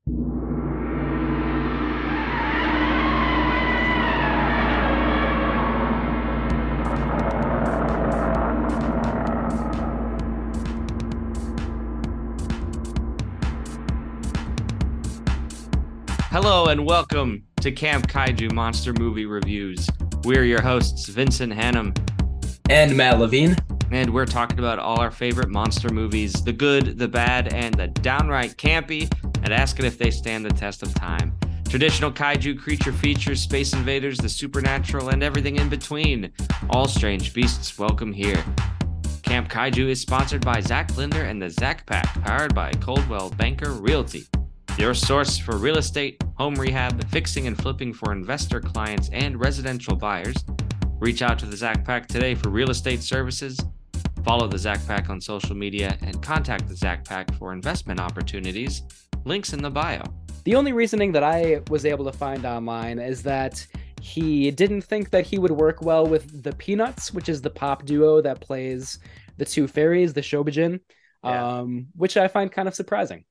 Hello and welcome to Camp Kaiju Monster Movie Reviews. We're your hosts, Vincent Hannum and Matt Levine. And we're talking about all our favorite monster movies, the good, the bad, and the downright campy, and asking if they stand the test of time. Traditional kaiju creature features, space invaders, the supernatural, and everything in between. All strange beasts welcome here. Camp Kaiju is sponsored by Zach Linder and the Zach Pack, powered by Coldwell Banker Realty. Your source for real estate, home rehab, fixing and flipping for investor clients and residential buyers. Reach out to the Zach Pack today for real estate services. Follow the Zach Pack on social media and contact the Zach Pack for investment opportunities. Links in the bio. The only reasoning that I was able to find online is that he didn't think that he would work well with the Peanuts, which is the pop duo that plays the two fairies, the Shobijin, which I find kind of surprising.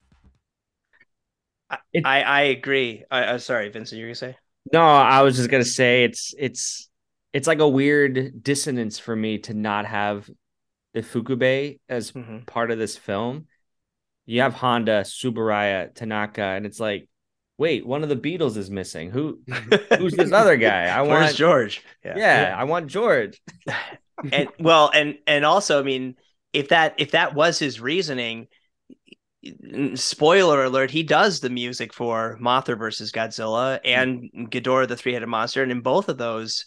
I agree. Sorry, Vincent, you were gonna say? No, I was just gonna say it's like a weird dissonance for me to not have Ifukube as part of this film. You have Honda, Tsuburaya, Tanaka, and it's like, wait, one of the Beatles is missing. Who's this other guy? Where's George? Yeah, I want George. and also, I mean, if that was his reasoning. Spoiler alert, he does the music for Mothra versus Godzilla and Ghidorah the Three-Headed Monster, and in both of those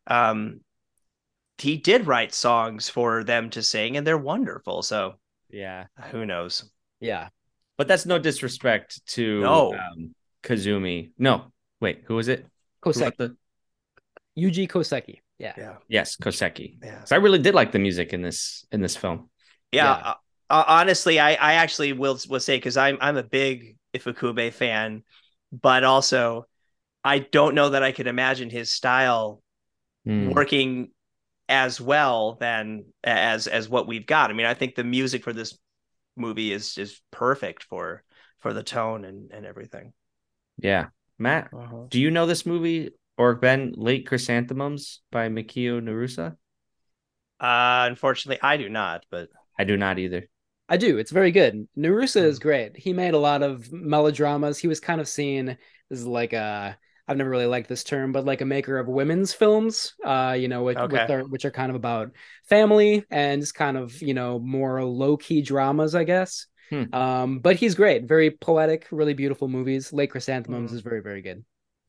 he did write songs for them to sing, and they're wonderful. So yeah, who knows? Yeah, but that's no disrespect to Kazumi. No, wait, who was it? Koseki. Yuji Koseki. Yeah. Yes, Koseki. Yeah. So I really did like the music in this film. Yeah. Honestly, I actually will say, because I'm a big Ifukube fan, but also I don't know that I could imagine his style working as well than as what we've got. I mean, I think the music for this movie is perfect for the tone and everything. Yeah, Matt, do you know this movie or been Late Chrysanthemums by Mikio Narusa? Unfortunately, I do not, but I do not either. I do. It's very good. Narusa is great. He made a lot of melodramas. He was kind of seen as like I've never really liked this term, but like a maker of women's films, which are kind of about family and just kind of, more low key dramas, I guess. But he's great. Very poetic, really beautiful movies. Late Chrysanthemums is very, very good.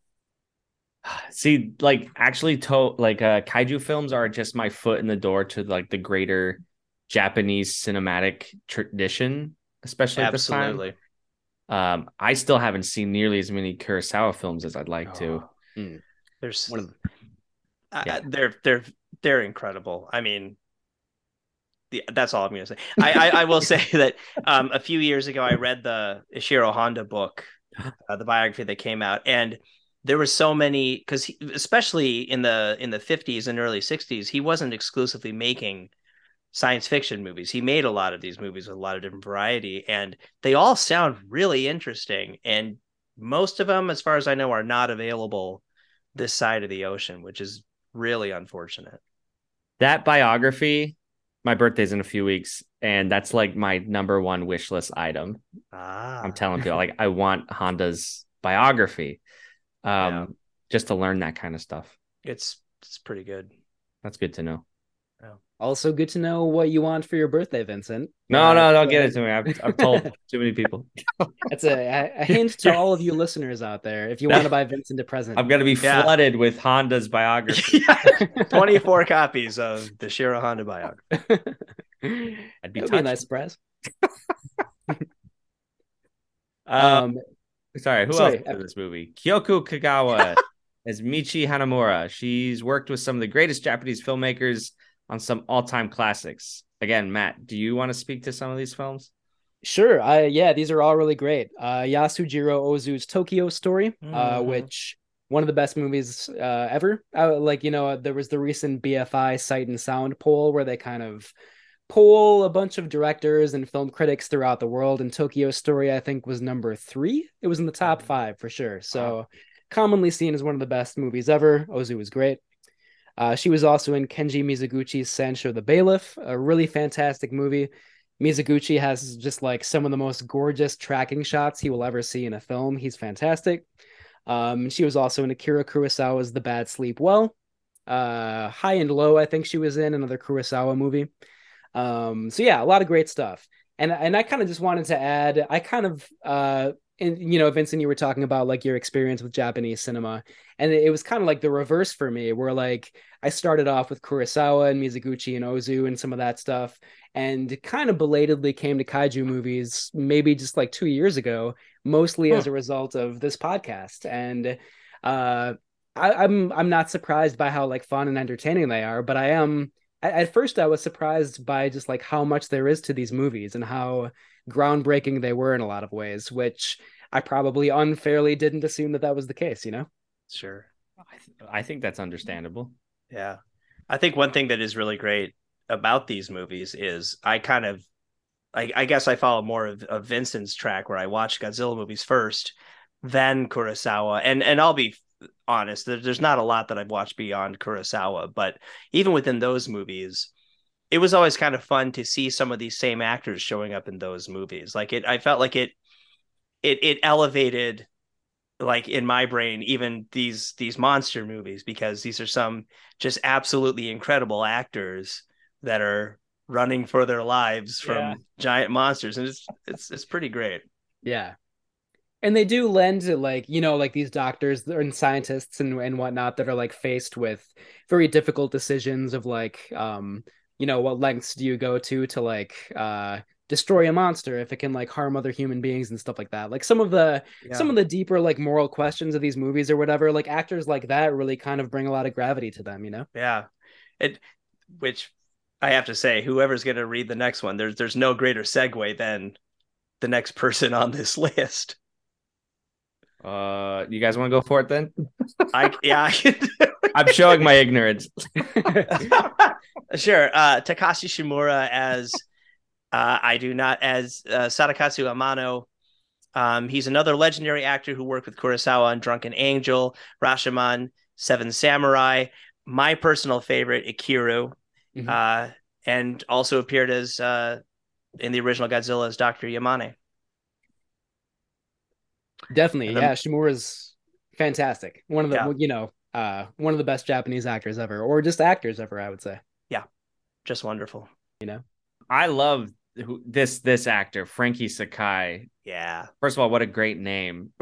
See, like actually kaiju films are just my foot in the door to like the greater Japanese cinematic tradition, especially at this time. I still haven't seen nearly as many Kurosawa films as I'd like to. There's one of them. They're incredible. I mean, that's all I'm going to say. I will say that a few years ago I read the Ishiro Honda book, the biography that came out, and there were so many, because especially in the 50s and early 60s, he wasn't exclusively making science fiction movies. He made a lot of these movies with a lot of different variety, and they all sound really interesting. And most of them, as far as I know, are not available this side of the ocean, which is really unfortunate. That biography, my birthday's in a few weeks, and that's like my number one wish list item. I'm telling people, like, I want Honda's biography, just to learn that kind of stuff. It's pretty good. That's good to know. Also good to know what you want for your birthday, Vincent. No, don't get it to me. I've told too many people. That's a hint to all of you listeners out there. If you want to buy Vincent a present, I'm going to be flooded with Honda's biography. 24 copies of the Shiro Honda biography. That'd be a nice surprise. Sorry, who else in this movie? Kyoko Kagawa as Michi Hanamura. She's worked with some of the greatest Japanese filmmakers on some all-time classics. Again, Matt, do you want to speak to some of these films? Sure. These are all really great. Yasujiro Ozu's Tokyo Story, which one of the best movies ever. There was the recent BFI Sight and Sound poll where they kind of poll a bunch of directors and film critics throughout the world, and Tokyo Story, I think, was number 3. It was in the top 5 for sure. So commonly seen as one of the best movies ever. Ozu was great. She was also in Kenji Mizoguchi's Sancho the Bailiff, a really fantastic movie. Mizoguchi has just like some of the most gorgeous tracking shots he will ever see in a film. He's fantastic. She was also in Akira Kurosawa's The Bad Sleep Well. High and Low, I think she was in another Kurosawa movie. So yeah, a lot of great stuff. And I kind of just wanted to add, I kind of and Vincent, you were talking about like your experience with Japanese cinema, and it was kind of like the reverse for me, where like I started off with Kurosawa and Mizoguchi and Ozu and some of that stuff, and kind of belatedly came to kaiju movies maybe just like 2 years ago, mostly as a result of this podcast. And I'm not surprised by how like fun and entertaining they are, but I am. At first, I was surprised by just like how much there is to these movies and how groundbreaking they were in a lot of ways, which I probably unfairly didn't assume that was the case, Sure. I think that's understandable. Yeah. I think one thing that is really great about these movies is I guess I follow more of Vincent's track, where I watch Godzilla movies first, then Kurosawa. And I'll be honest, there's not a lot that I've watched beyond Kurosawa, but even within those movies, it was always kind of fun to see some of these same actors showing up in those movies. Like I felt like it elevated, like in my brain, even these monster movies, because these are some just absolutely incredible actors that are running for their lives from giant monsters, and it's pretty great. Yeah. And they do lend to like, like these doctors and scientists and whatnot that are like faced with very difficult decisions of like, what lengths do you go to like destroy a monster if it can like harm other human beings and stuff like that. Like some of the deeper like moral questions of these movies or whatever, like actors like that really kind of bring a lot of gravity to them, Yeah. Which I have to say, whoever's going to read the next one, there's no greater segue than the next person on this list. You guys want to go for it then? I'm showing my ignorance. Sure. Takashi Shimura as Sadakazu Amano. He's another legendary actor who worked with Kurosawa on Drunken Angel, Rashomon, Seven Samurai, my personal favorite, Ikiru, and also appeared as in the original Godzilla as Dr. Yamane. Definitely, yeah. Shimura's fantastic. One of the one of the best Japanese actors ever, or just actors ever, I would say. Yeah, just wonderful. I love this actor, Frankie Sakai. Yeah. First of all, what a great name.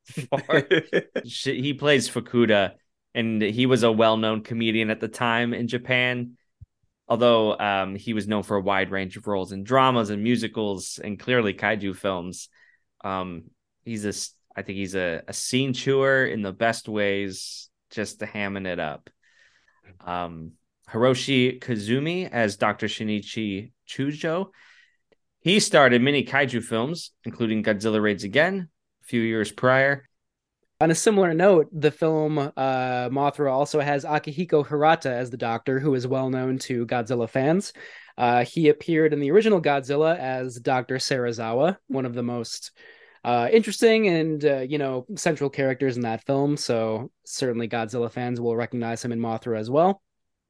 He plays Fukuda, and he was a well-known comedian at the time in Japan. Although he was known for a wide range of roles in dramas and musicals and clearly kaiju films. I think he's a scene chewer in the best ways, just to hamming it up. Hiroshi Kazumi as Dr. Shinichi Chujo. He starred in many kaiju films, including Godzilla Raids Again a few years prior. On a similar note, the film Mothra also has Akihiko Hirata as the Doctor, who is well known to Godzilla fans. He appeared in the original Godzilla as Dr. Serizawa, one of the most interesting and central characters in that film, so certainly Godzilla fans will recognize him in Mothra as well.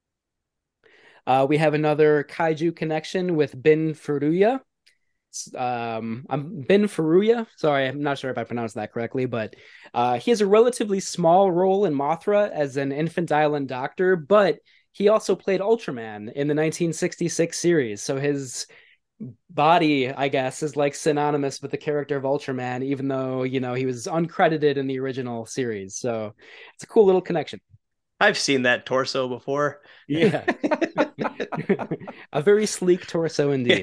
We have another kaiju connection with Bin Furuya. I'm Bin Furuya. Sorry, I'm not sure if I pronounced that correctly, but he has a relatively small role in Mothra as an infant island doctor, but he also played Ultraman in the 1966 series, so his body, I guess, is like synonymous with the character of Ultraman, even though he was uncredited in the original series. So it's a cool little connection. I've seen that torso before. Yeah. A very sleek torso indeed.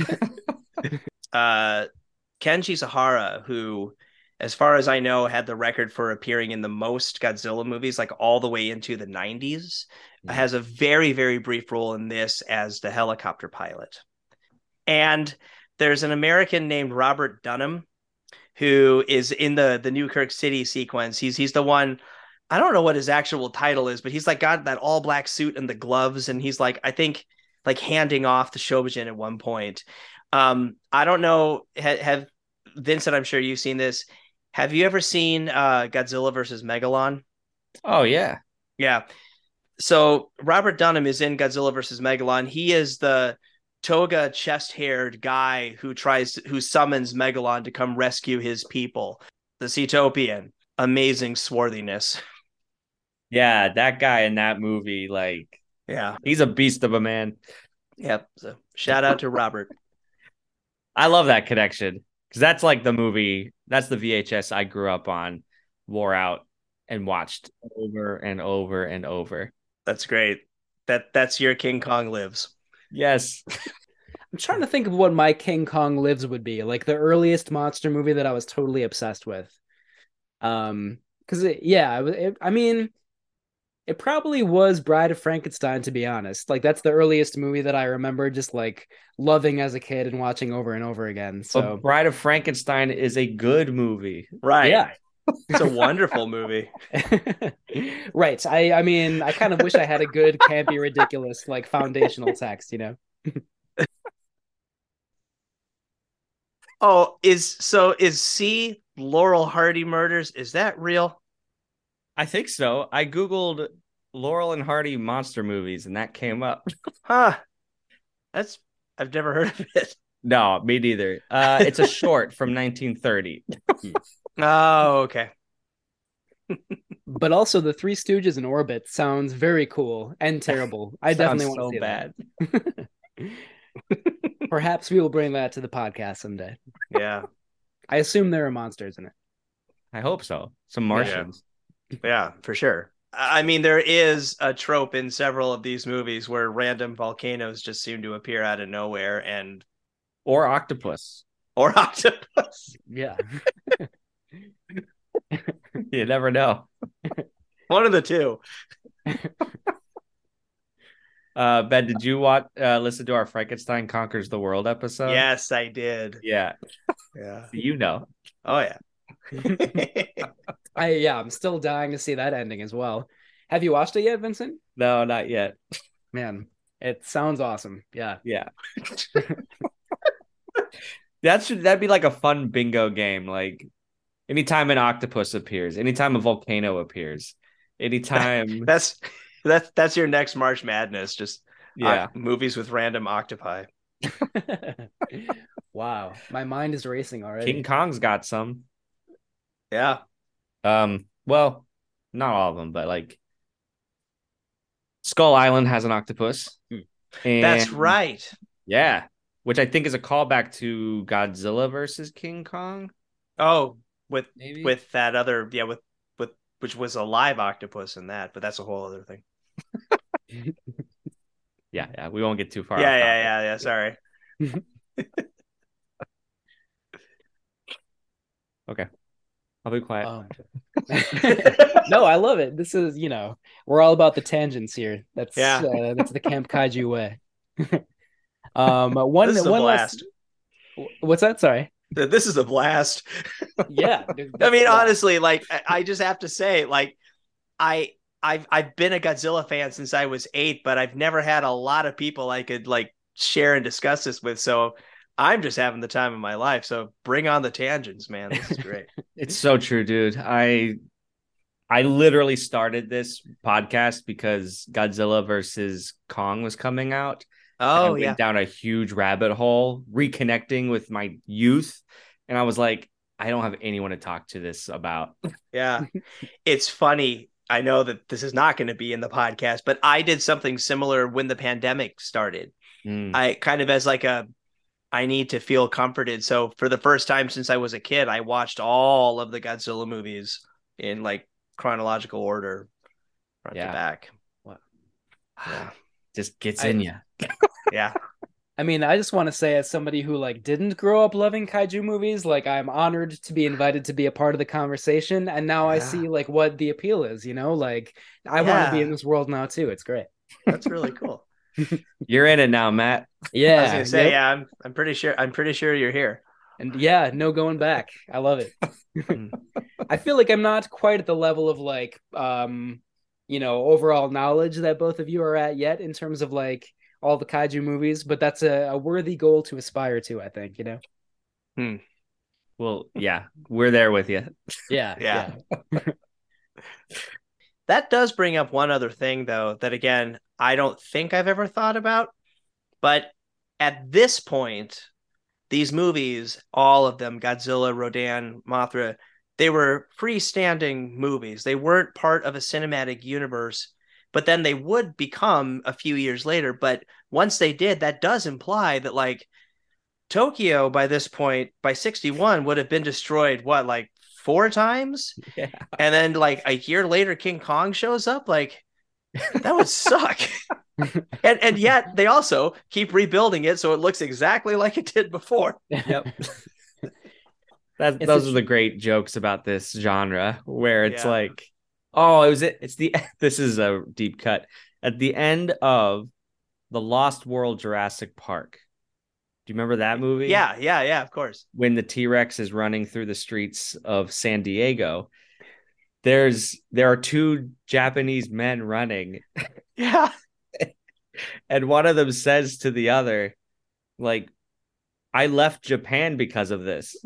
Kenji Sahara, who, as far as I know, had the record for appearing in the most Godzilla movies, like all the way into the 90s, has a very, very brief role in this as the helicopter pilot. And there's an American named Robert Dunham who is in the New Kirk City sequence. He's the one, I don't know what his actual title is, but he's like got that all black suit and the gloves. And he's like, I think like handing off the Shobijin at one point. I don't know. Have Vincent? I'm sure you've seen this. Have you ever seen Godzilla versus Megalon? Oh yeah, yeah. So Robert Dunham is in Godzilla versus Megalon. He is the toga chest-haired guy who summons Megalon to come rescue his people. The Seatopian. Amazing swarthiness. Yeah, that guy in that movie, like, yeah, he's a beast of a man. Yep. So shout out to Robert. I love that connection because that's like the movie. That's the VHS I grew up on, wore out, and watched over and over and over. That's great. That's your King Kong Lives. Yes. I'm trying to think of what my King Kong Lives would be, like the earliest monster movie that I was totally obsessed with. Because I mean, it probably was Bride of Frankenstein, to be honest. Like that's the earliest movie that I remember just like loving as a kid and watching over and over again. So but Bride of Frankenstein is a good movie. Right. Yeah. It's a wonderful movie. Right. I mean, I kind of wish I had a good, campy, ridiculous, like foundational text, you know? Oh, is C Laurel Hardy murders? Is that real? I think so. I Googled Laurel and Hardy monster movies and that came up. Huh. I've never heard of it. No, me neither. It's a short from 1930. Oh, okay. But also the Three Stooges in orbit sounds very cool and terrible. I definitely want to see bad. That. Perhaps we will bring that to the podcast someday. Yeah. I assume there are monsters in it. I hope so. Some Martians. Yeah, for sure. I mean, there is a trope in several of these movies where random volcanoes just seem to appear out of nowhere or octopus. Yeah. You never know. One of the two. Ben, did you listen to our Frankenstein Conquers the World episode? Yes, I did. Yeah. Yeah. You know. Oh yeah. I'm still dying to see that ending as well. Have you watched it yet, Vincent? No, not yet. Man, it sounds awesome. Yeah. Yeah. That'd be like a fun bingo game. Like anytime an octopus appears, anytime a volcano appears, anytime that's your next March Madness. Just movies with random octopi. Wow, my mind is racing already. King Kong's got some. Yeah. Well, not all of them, but like Skull Island has an octopus. And, that's right. Yeah, which I think is a callback to Godzilla versus King Kong. Oh, with that other with which was a live octopus in that, but that's a whole other thing. Yeah, we won't get too far. Yeah. Sorry. Okay. I'll be quiet. No, I love it. This is, we're all about the tangents here. That's the Camp Kaiju way. This is a blast. What's that? Sorry. This is a blast. Yeah. I mean, honestly, like I just have to say, like I've been a Godzilla fan since I was 8, but I've never had a lot of people I could like share and discuss this with. So I'm just having the time of my life. So bring on the tangents, man. This is great. It's so true, dude. I literally started this podcast because Godzilla versus Kong was coming out. Oh, I went down a huge rabbit hole, reconnecting with my youth. And I was like, I don't have anyone to talk to this about. Yeah. It's funny. I know that this is not going to be in the podcast, but I did something similar when the pandemic started. I kind of as like I need to feel comforted. So for the first time since I was a kid, I watched all of the Godzilla movies in like chronological order, front to back. What? Yeah. Just gets in you. Yeah. I mean, I just want to say, as somebody who like didn't grow up loving kaiju movies, like I'm honored to be invited to be a part of the conversation. And now I see like what the appeal is, like I want to be in this world now too. It's great. That's really cool. You're in it now, Matt. Yeah. I was gonna say, I'm pretty sure you're here. And no going back. I love it. I feel like I'm not quite at the level of like overall knowledge that both of you are at yet in terms of like all the kaiju movies, but that's a worthy goal to aspire to, I think, Well, yeah, we're there with you. Yeah. That does bring up one other thing, though, that again, I don't think I've ever thought about. But at this point, these movies, all of them, Godzilla, Rodan, Mothra, they were freestanding movies. They weren't part of a cinematic universe, but then they would become a few years later. But once they did, that does imply that like Tokyo by this point, by 61, would have been destroyed, what, like 4 times? Yeah. And then like a year later, King Kong shows up. Like, that would suck. and yet they also keep rebuilding it so it looks exactly like it did before. Yep. Those are the great jokes about this genre, where it's like, oh, this is a deep cut. At the end of The Lost World Jurassic Park. Do you remember that movie? Yeah, of course. When the T-Rex is running through the streets of San Diego, there are 2 Japanese men running. Yeah. And one of them says to the other, like, I left Japan because of this.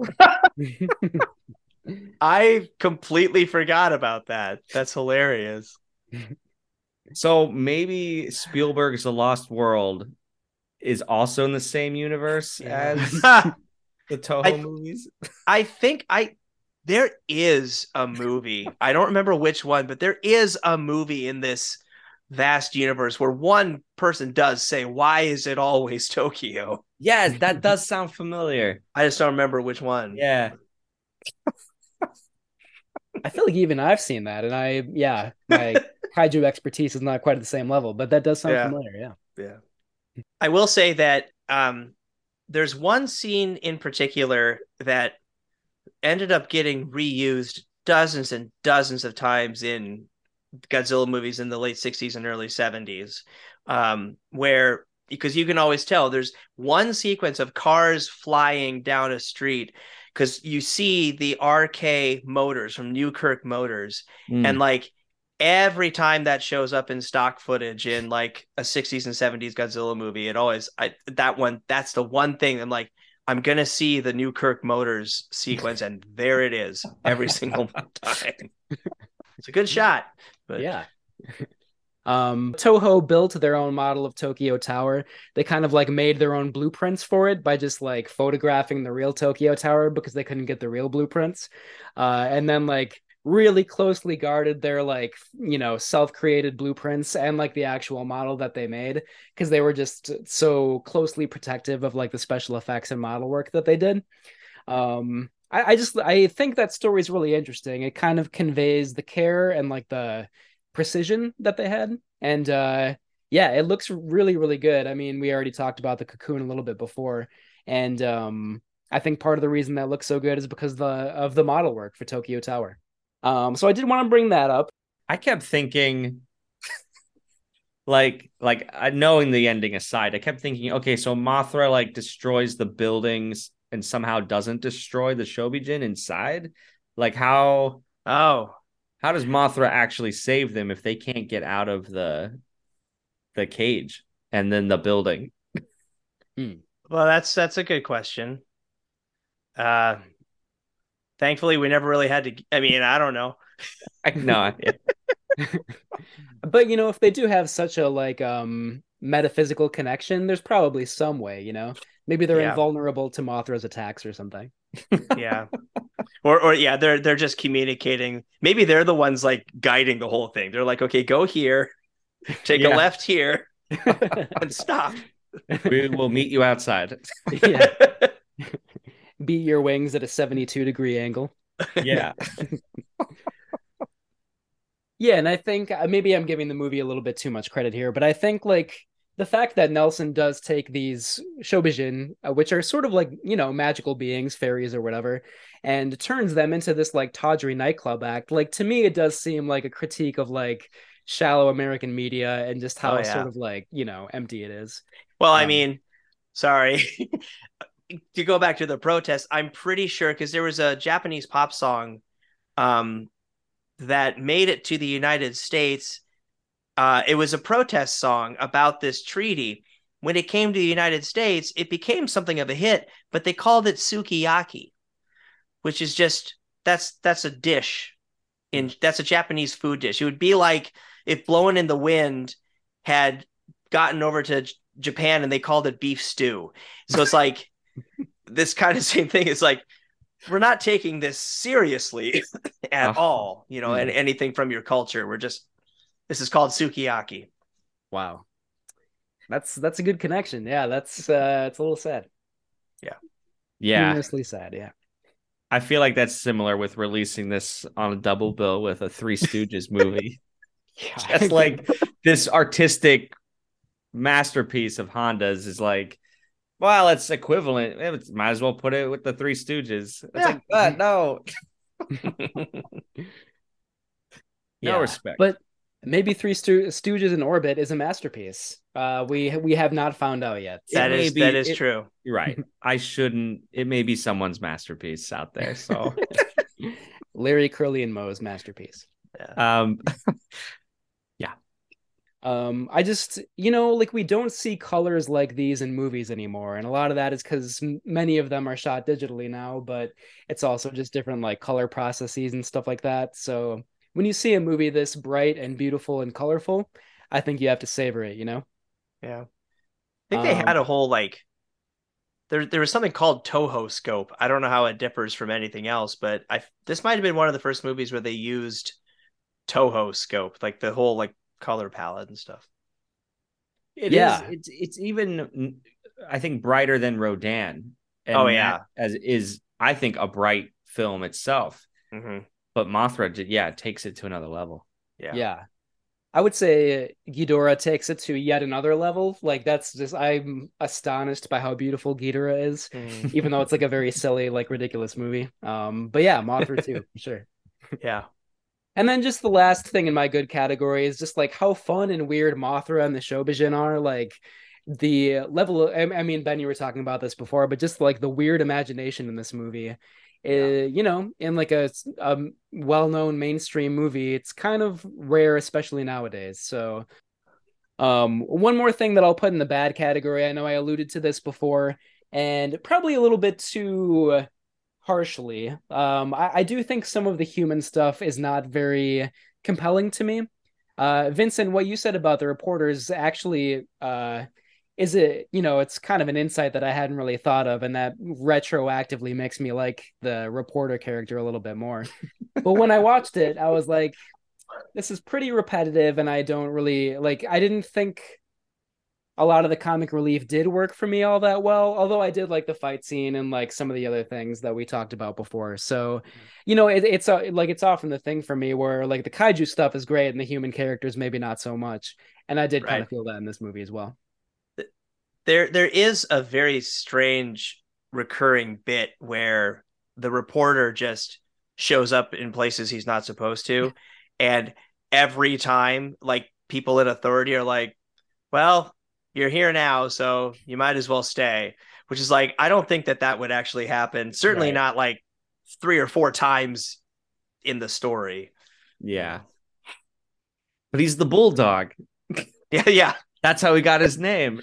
I completely forgot about that. That's hilarious. So maybe Spielberg's The Lost World is also in the same universe as the Toho movies. I think there is a movie. I don't remember which one, but there is a movie in this vast universe where one person does say, "Why is it always Tokyo?" Yes, that does sound familiar. I just don't remember which one. Yeah. I feel like even I've seen that, and my kaiju expertise is not quite at the same level, but that does sound familiar. Yeah. I will say that there's one scene in particular that ended up getting reused dozens and dozens of times in Godzilla movies in the late 60s and early 70s, where, because you can always tell there's one sequence of cars flying down a street, because you see the RK motors from Newkirk Motors, and like every time that shows up in stock footage in like a 60s and 70s Godzilla movie, it always, that's the one thing I'm like, I'm going to see the Newkirk Motors sequence, and there it is every single time. It's a good shot. But yeah. Toho built their own model of Tokyo Tower. They kind of like made their own blueprints for it by just like photographing the real Tokyo Tower because they couldn't get the real blueprints. And then like really closely guarded their like, self-created blueprints and like the actual model that they made, because they were just so closely protective of like the special effects and model work that they did. I think that story is really interesting. It kind of conveys the care and like the precision that they had. And it looks really, really good. I mean, we already talked about the cocoon a little bit before. And I think part of the reason that looks so good is because of the model work for Tokyo Tower. So I did want to bring that up. I kept thinking, like knowing the ending aside, I kept thinking, okay, so Mothra like destroys the buildings and somehow doesn't destroy the Shobijin inside. Like how does Mothra actually save them if they can't get out of the cage and then the building? Well, that's a good question. Thankfully, we never really had to. I mean, I don't know. No. But if they do have such a like metaphysical connection, there's probably some way. Maybe they're invulnerable to Mothra's attacks or something. Yeah. Or they're just communicating. Maybe they're the ones like guiding the whole thing. They're like, okay, go here, take a left here, and stop. We will meet you outside. Yeah. Beat your wings at a 72-degree angle. Yeah. Yeah, and I think maybe I'm giving the movie a little bit too much credit here, but I think like the fact that Nelson does take these Shobijin, which are sort of like, magical beings, fairies or whatever, and turns them into this like tawdry nightclub act. Like, to me, it does seem like a critique of like shallow American media and just how sort of like, empty it is. Well, I mean, sorry. To go back to the protest, I'm pretty sure, because there was a Japanese pop song that made it to the United States. It was a protest song about this treaty, when it came to the United States, it became something of a hit, but they called it sukiyaki, which is just that's a dish that's a Japanese food dish. It would be like if Blowing in the Wind had gotten over to Japan and they called it beef stew. So it's like this kind of same thing. It's like, we're not taking this seriously at all, you know, and anything from your culture. This is called sukiyaki. Wow. That's a good connection. Yeah, it's a little sad. Yeah. Humorously sad, yeah. I feel like that's similar with releasing this on a double bill with a Three Stooges movie. Yeah. Just like this artistic masterpiece of Honda's is like, well, it's equivalent. Might as well put it with the Three Stooges. It's like, but no. No respect. But maybe Three Stooges in Orbit is a masterpiece. We have not found out yet. That is true. You're right. It may be someone's masterpiece out there. So Larry, Curly, and Moe's masterpiece. Yeah. I just, like, we don't see colors like these in movies anymore. And a lot of that is because many of them are shot digitally now, but it's also just different like color processes and stuff like that. So when you see a movie this bright and beautiful and colorful, I think you have to savor it, Yeah. I think they had a whole like, there was something called Toho scope. I don't know how it differs from anything else, but this might have been one of the first movies where they used Toho scope, like the whole like color palette and stuff. It's even, I think, brighter than Rodan. And as is, I think, a bright film itself. Mm-hmm. But Mothra takes it to another level. Yeah. I would say Ghidorah takes it to yet another level. Like, that's just, I'm astonished by how beautiful Ghidorah is, even though it's like a very silly, like ridiculous movie. But yeah, Mothra too, for sure. Yeah. And then just the last thing in my good category is just like how fun and weird Mothra and the Shobijin are. Like the level of, I mean, Ben, you were talking about this before, but just like the weird imagination in this movie, in like a well-known mainstream movie, it's kind of rare, especially nowadays. So one more thing that I'll put in the bad category. I know I alluded to this before, and probably a little bit too harshly. I do think some of the human stuff is not very compelling to me. Vincent, what you said about the reporters actually is it, it's kind of an insight that I hadn't really thought of, and that retroactively makes me like the reporter character a little bit more. But when I watched it, I was like, this is pretty repetitive, and I don't really like, I didn't think a lot of the comic relief did work for me all that well, although I did like the fight scene and like some of the other things that we talked about before. So, it's often the thing for me where like the kaiju stuff is great and the human characters maybe not so much. And I did kind of feel that in this movie as well. There is a very strange recurring bit where the reporter just shows up in places he's not supposed to. And every time, like, people in authority are like, well, you're here now, so you might as well stay, which is like, I don't think that would actually happen. Certainly not like 3 or 4 times in the story. Yeah. But he's the bulldog. Yeah. That's how he got his name.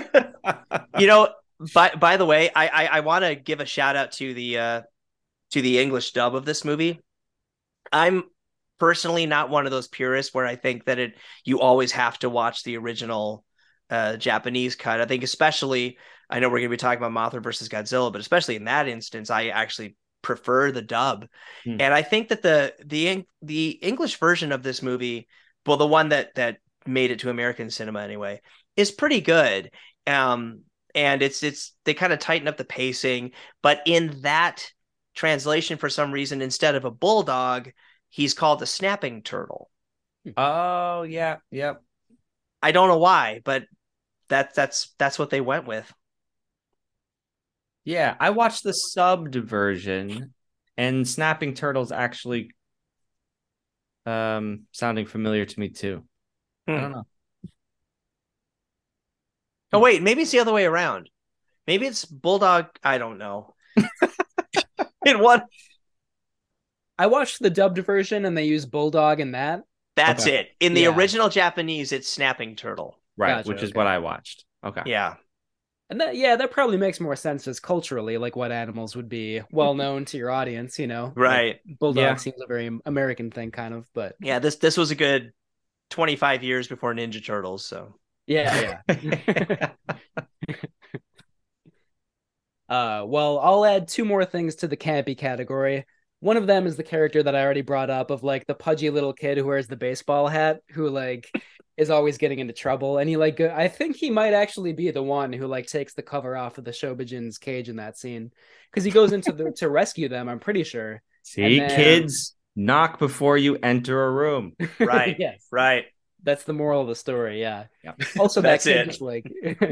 By the way, I want to give a shout out to the English dub of this movie. I'm personally not one of those purists where I think that you always have to watch the original Japanese cut. I think especially, I know we're going to be talking about Mothra versus Godzilla, but especially in that instance, I actually prefer the dub. And I think that the English version of this movie, well, the one that made it to American cinema anyway, is pretty good. And they kind of tighten up the pacing, but in that translation, for some reason, instead of a bulldog, he's called a snapping turtle. Oh yeah. Yep. I don't know why, but that's what they went with. Yeah, I watched the subbed version, and snapping turtles actually sounding familiar to me too. I don't know. Oh wait, maybe it's the other way around. Maybe it's bulldog. I don't know. In one, I watched the dubbed version, and they use bulldog in that. That's it. In the original Japanese, it's snapping turtle. Right, gotcha, which is what I watched. Okay. Yeah. And that probably makes more sense as culturally, like what animals would be well known to your audience, Right. Like bulldog seems a very American thing, kind of, but yeah, this was a good 25 years before Ninja Turtles, so yeah. Well, I'll add two more things to the campy category. One of them is the character that I already brought up of like the pudgy little kid who wears the baseball hat, who like is always getting into trouble, and he like I think he might actually be the one who like takes the cover off of the Shobijin's cage in that scene because he goes into to rescue them. I'm pretty sure. See, then... kids, knock before you enter a room. Right. Yes. Right. That's the moral of the story. Yeah. Yep. Also, that kid just like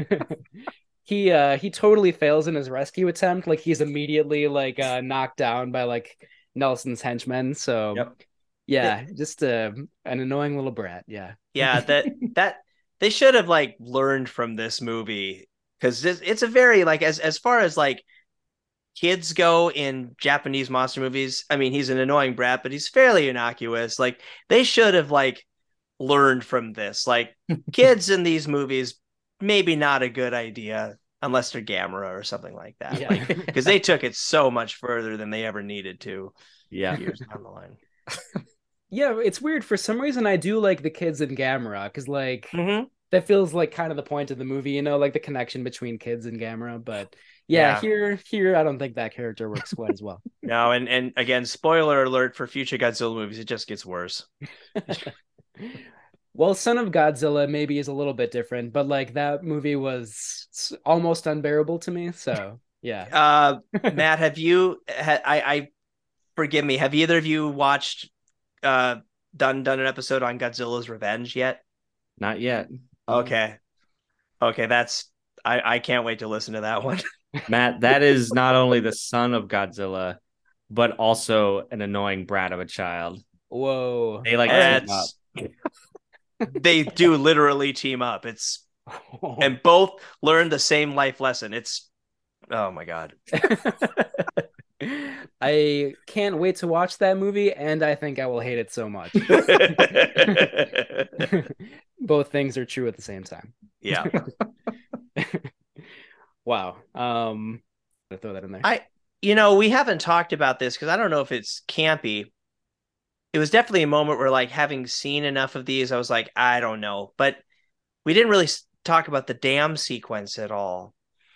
he totally fails in his rescue attempt. Like he's immediately like knocked down by like Nelson's henchmen. So yeah, just an annoying little brat. Yeah. Yeah, that they should have like learned from this movie, because it's a very like as far as like kids go in Japanese monster movies. I mean, he's an annoying brat, but he's fairly innocuous. Like they should have like learned from this. Like kids in these movies, maybe not a good idea unless they're Gamera or something like that. Yeah. Like because they took it so much further than they ever needed to. Yeah, years down the line. Yeah, it's weird. For some reason, I do like the kids in Gamera because like that feels like kind of the point of the movie, like the connection between kids and Gamera. But yeah, here I don't think that character works quite as well. No, and again, spoiler alert for future Godzilla movies, it just gets worse. Well, Son of Godzilla maybe is a little bit different, but like that movie was almost unbearable to me. So yeah. Matt, have you? I forgive me. Have either of you watched? Done an episode on Godzilla's Revenge yet? Not yet. Okay, that's I can't wait to listen to that one. Matt, that is not only the son of Godzilla, but also an annoying brat of a child. Whoa. They like team up. They do literally team up. It's and both learn the same life lesson. It's oh my god. I can't wait to watch that movie, and I think I will hate it so much. Both things are true at the same time. Yeah. Wow. I'll throw that in there. We haven't talked about this because I don't know if it's campy. It was definitely a moment where, like, having seen enough of these, I was like, I don't know. But we didn't really talk about the dam sequence at all.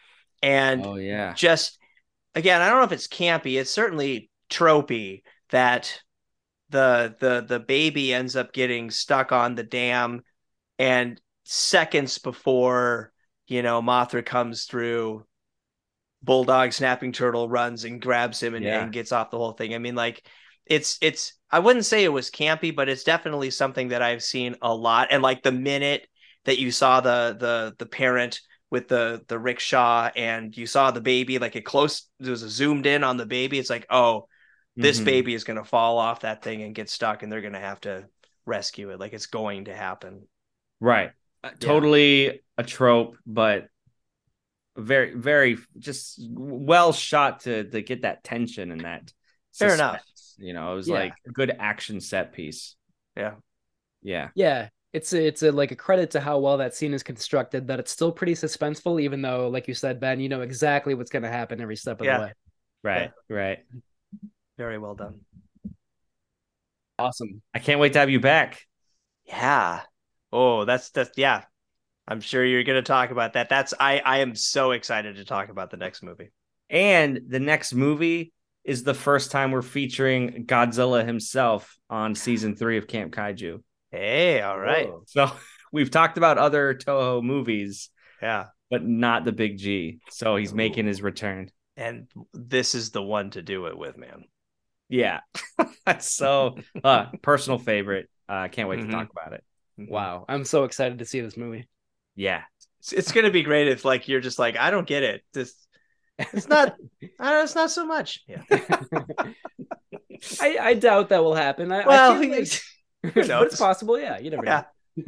And just again, I don't know if it's campy. It's certainly tropey that the baby ends up getting stuck on the dam, and seconds before Mothra comes through, Bulldog Snapping Turtle runs and grabs him and gets off the whole thing. I mean, like it's I wouldn't say it was campy, but it's definitely something that I've seen a lot. And like the minute that you saw the parent with the rickshaw and you saw the baby, like there was a zoomed in on the baby, it's like, oh, this baby is going to fall off that thing and get stuck, and they're going to have to rescue it. Like it's going to happen. Right. Totally a trope, but very, very just well shot to get that tension and that suspense. Fair enough. It was like a good action set piece. Yeah. It's like a credit to how well that scene is constructed, that it's still pretty suspenseful, even though, like you said, Ben, you know exactly what's going to happen every step of the way. Right. Very well done. Awesome. I can't wait to have you back. Yeah. Oh, that's yeah. I'm sure you're going to talk about that. I am so excited to talk about the next movie. And the next movie is the first time we're featuring Godzilla himself on season 3 of Camp Kaiju. Hey, all right. Whoa. So we've talked about other Toho movies, but not the Big G. So he's making his return. And this is the one to do it with, man. Yeah. So personal favorite. Can't wait to talk about it. Wow. I'm so excited to see this movie. Yeah. It's going to be great if like you're just like, I don't get it. It's not so much. Yeah. I doubt that will happen. I feel like... but it's possible. Yeah. You never know.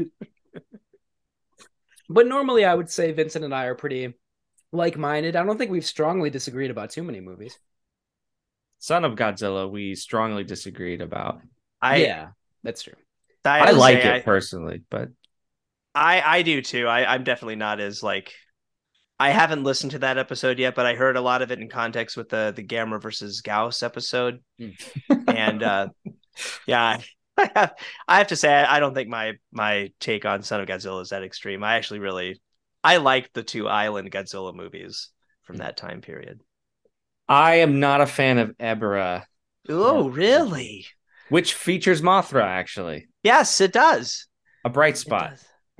But normally I would say Vincent and I are pretty like-minded. I don't think we've strongly disagreed about too many movies. Son of Godzilla, we strongly disagreed about. Yeah, that's true. I like it personally, but I do too. I'm definitely not as like I haven't listened to that episode yet, but I heard a lot of it in context with the Gamera versus Gauss episode. And yeah, I have to say I don't think my take on Son of Godzilla is that extreme. I actually really I like the two Island Godzilla movies from that time period. I am not a fan of Ebirah. Oh, really? Which features Mothra, actually. Yes, it does. A bright spot.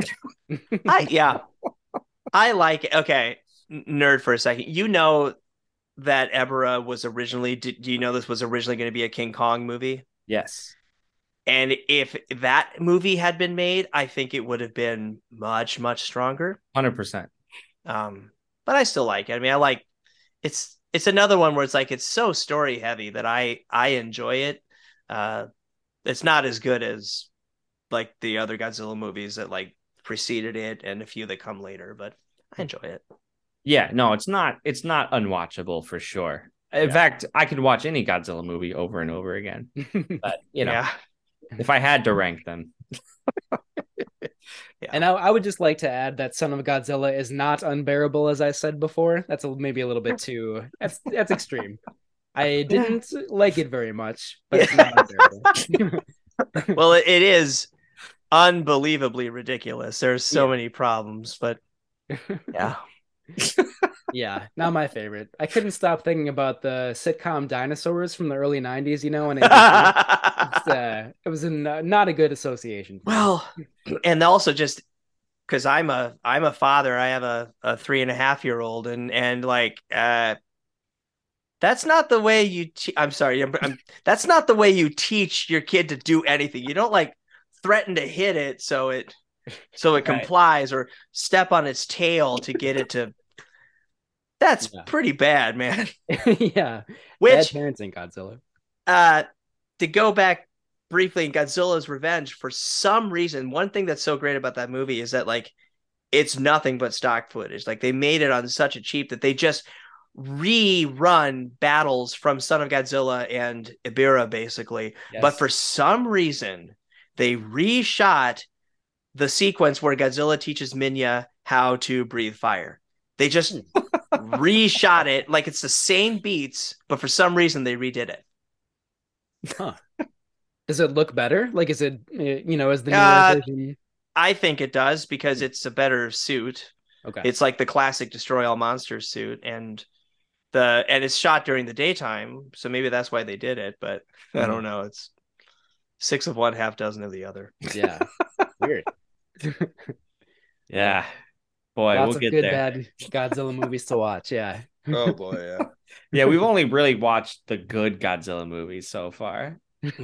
I like it. Okay, nerd for a second. You know that Ebirah was originally, do you know this was originally going to be a King Kong movie? Yes. And if that movie had been made, I think it would have been much, much stronger. 100%. But I still like it. I mean, I like it's another one where it's like it's so story heavy that I enjoy it. It's not as good as like the other Godzilla movies that like preceded it and a few that come later, but I enjoy it. Yeah, no, it's not unwatchable for sure. In fact, I could watch any Godzilla movie over and over again. But, if I had to rank them. And I would just like to add that Son of Godzilla is not unbearable, as I said before. That's maybe a little bit too that's extreme. I didn't like it very much, but it's not unbearable. Well, it is unbelievably ridiculous. There's so many problems, but yeah. Yeah, not my favorite. I couldn't stop thinking about the sitcom Dinosaurs from the early 90s, and it was not a good association. Well, and also just because I'm a father, I have a 3.5-year-old, and like that's not the way you I'm sorry, that's not the way you teach your kid to do anything. You don't like threaten to hit it so it complies or step on its tail to get it to. That's pretty bad, man. Yeah. Which bad parenting, Godzilla. To go back briefly in Godzilla's Revenge, for some reason, one thing that's so great about that movie is that like it's nothing but stock footage. Like they made it on such a cheap that they just rerun battles from Son of Godzilla and Ebirah basically. Yes. But for some reason, they reshot the sequence where Godzilla teaches Minya how to breathe fire. They just reshot it like it's the same beats, but for some reason they redid it. Huh. Does it look better? Like, is it, is the newer version? I think it does because it's a better suit. Okay. It's like the classic Destroy All Monsters suit, and it's shot during the daytime, so maybe that's why they did it, but I don't know. It's 6 of one, half dozen of the other. Yeah. Weird. Yeah. Boy, lots we'll of get good, there. Bad Godzilla movies to watch. Yeah. Oh boy, yeah. Yeah, we've only really watched the good Godzilla movies so far.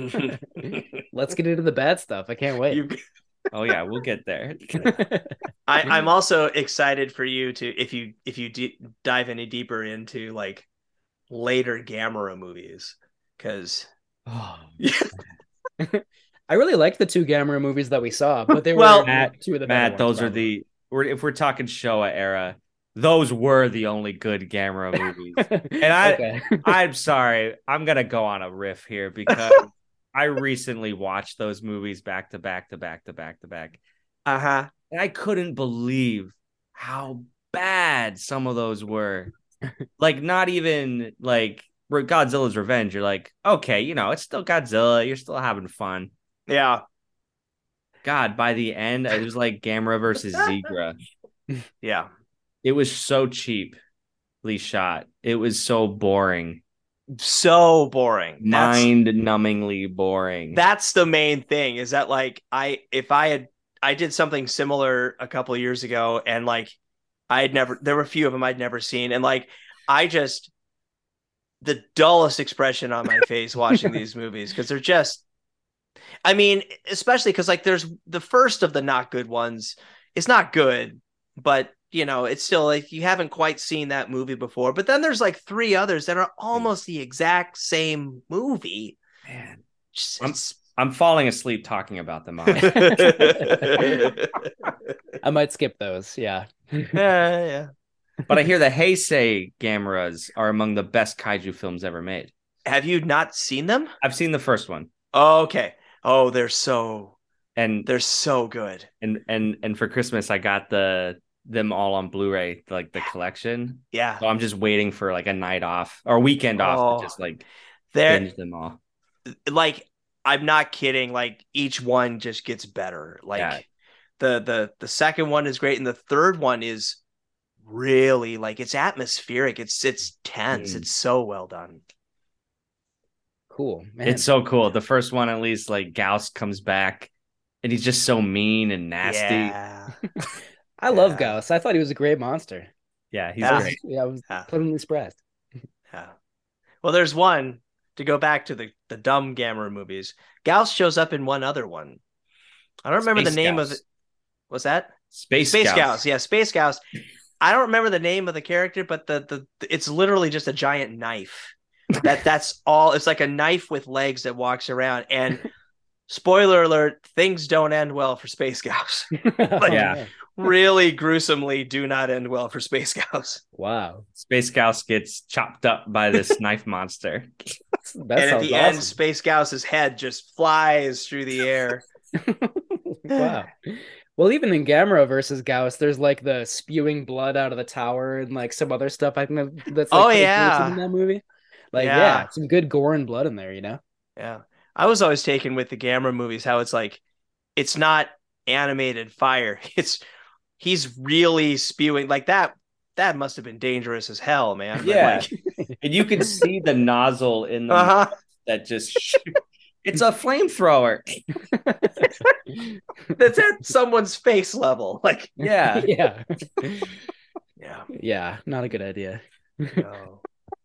Let's get into the bad stuff. I can't wait. Oh yeah, we'll get there. I'm also excited for you to if you dive any deeper into like later Gamera movies because I really like the 2 Gamera movies that we saw, but they were two of the Matt, ones, those probably. If we're talking Showa era, those were the only good Gamera movies. And I'm sorry, I'm gonna go on a riff here because I recently watched those movies back to back. And I couldn't believe how bad some of those were. Like, not even like Godzilla's Revenge. You're like, okay, it's still Godzilla. You're still having fun. Yeah. God, by the end, it was like Gamera versus Zegra. Yeah. It was so cheaply shot. It was so boring. So boring. Mind-numbingly boring. That's the main thing is that like I did something similar a couple of years ago and like there were a few of them I'd never seen and like the dullest expression on my face watching these movies because they're just especially because like there's the first of the not good ones. It's not good, but it's still like you haven't quite seen that movie before. But then there's like 3 others that are almost the exact same movie. Man, I'm falling asleep talking about them. I might skip those. Yeah. Yeah. But I hear the Heisei Gameras are among the best kaiju films ever made. Have you not seen them? I've seen the first one. Oh, okay. Oh, they're so And they're so good. And for Christmas, I got them all on Blu-ray, like the collection. Yeah. So I'm just waiting for like a night off or a weekend off to just like binge them all. Like, I'm not kidding. Like, each one just gets better. Like the second one is great, and the third one is really like, it's atmospheric. It's tense. It's so well done. Cool, man. It's so cool. The first one, at least, like Gauss comes back and he's just so mean and nasty. Yeah. I love Gauss. I thought he was a great monster. Yeah, he's great. I was pleasantly surprised. Yeah. Well, there's one, to go back to the dumb Gamera movies. Gauss shows up in one other one. I don't remember the name of it. What's that? Space Gauss. Yeah, Space Gauss. I don't remember the name of the character, but the it's literally just a giant knife. That's all. It's like a knife with legs that walks around. And spoiler alert, things don't end well for Space Gauss. Really gruesomely do not end well for Space Gauss. Wow. Space Gauss gets chopped up by this knife monster. And at the end, Space Gauss's head just flies through the air. Wow. Well, even in Gamera versus Gauss, there's like the spewing blood out of the tower and like some other stuff. I think that's like in that movie. Like, some good gore and blood in there, you know? Yeah. I was always taken with the Gamera movies how it's like, it's not animated fire. He's really spewing like that. That must have been dangerous as hell, man. Yeah. And you could see the nozzle in the that just it's a flamethrower. That's at someone's face level. Like, yeah. Yeah, not a good idea. No.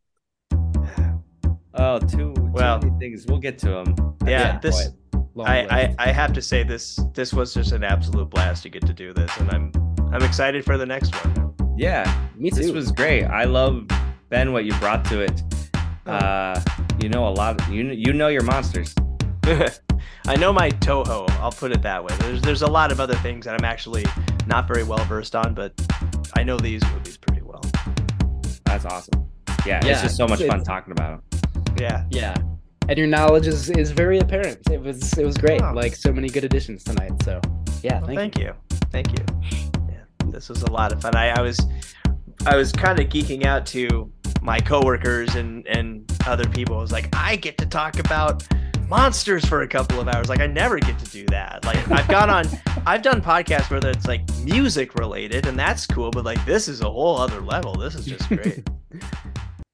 Oh, too many things. We'll get to them. Yeah, I have to say this was just an absolute blast to get to do this, and I'm excited for the next one. Yeah, me too. This was great. I love, Ben, what you brought to it. You know a lot. You know your monsters. I know my Toho. I'll put it that way. There's a lot of other things that I'm actually not very well versed on, but I know these movies pretty well. That's awesome. Yeah, it's just so much fun talking about them. Yeah. And your knowledge is very apparent. It was great. Like, so many good additions tonight. So yeah, thank you. Yeah, this was a lot of fun. I was kind of geeking out to my coworkers and other people. I was like, I get to talk about monsters for a couple of hours. Like, I never get to do that. Like, I've done podcasts where it's like music related, and that's cool, but like, this is a whole other level. This is just great.